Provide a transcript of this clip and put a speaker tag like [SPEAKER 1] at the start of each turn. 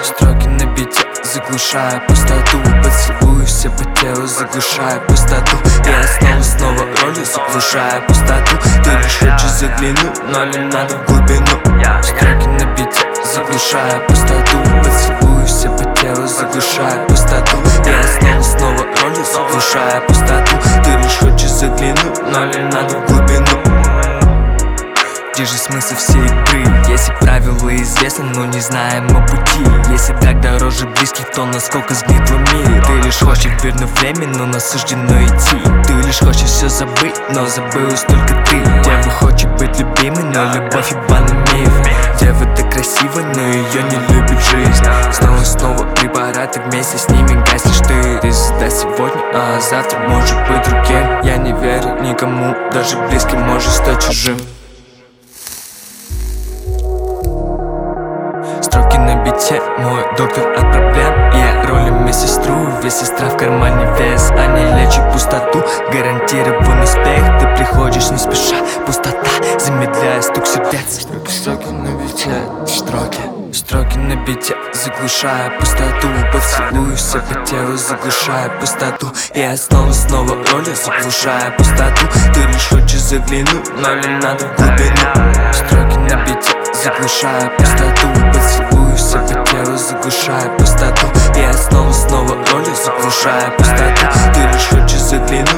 [SPEAKER 1] Строки на бите, заглушая пустоту. Поцелую все по телу, заглушая пустоту. Я снова роли, заглушая пустоту. Ты лишь хочешь заглянуть, но не надо в глубину. Строки на бите, заглушая пустоту. Поцелую все по телу, заглушая пустоту. Я снова роли, заглушая пустоту. Ты лишь хочешь заглянуть, но не надо в глубину. Где же смысл всей игры? Если правила известны, но не знаем о пути. Если так дороже близких, то насколько сгнитло мир. Ты лишь хочешь вернуть время, но нас суждено идти. Ты лишь хочешь все забыть, но забылась только ты. Дева хочет быть любимой, но любовь ебаный миф. Дева так красива, но ее не любит жизнь. Снова препараты, вместе с ними гаснешь ты. Ты звезда сегодня, а завтра может быть другим. Я не верю никому, даже близким может стать чужим. Строки на бите, мой доктор от проблем. Я роли медсестру, весь сестра в кармане вес. Они лечат пустоту, гарантирован успех. Ты приходишь не спеша, пустота замедляя стук сердец. Строки на бите, строки на бите, заглушая пустоту. Поцелую все по телу, заглушая пустоту. Я снова роли, заглушая пустоту. Ты лишь хочешь заглянуть, но не надо в глубину. Строки на бите, заглушая пустоту. Поцелую все по телу, заглушая пустоту. Я снова роли, заглушая пустоту. Ты лишь хочешь заглянуть,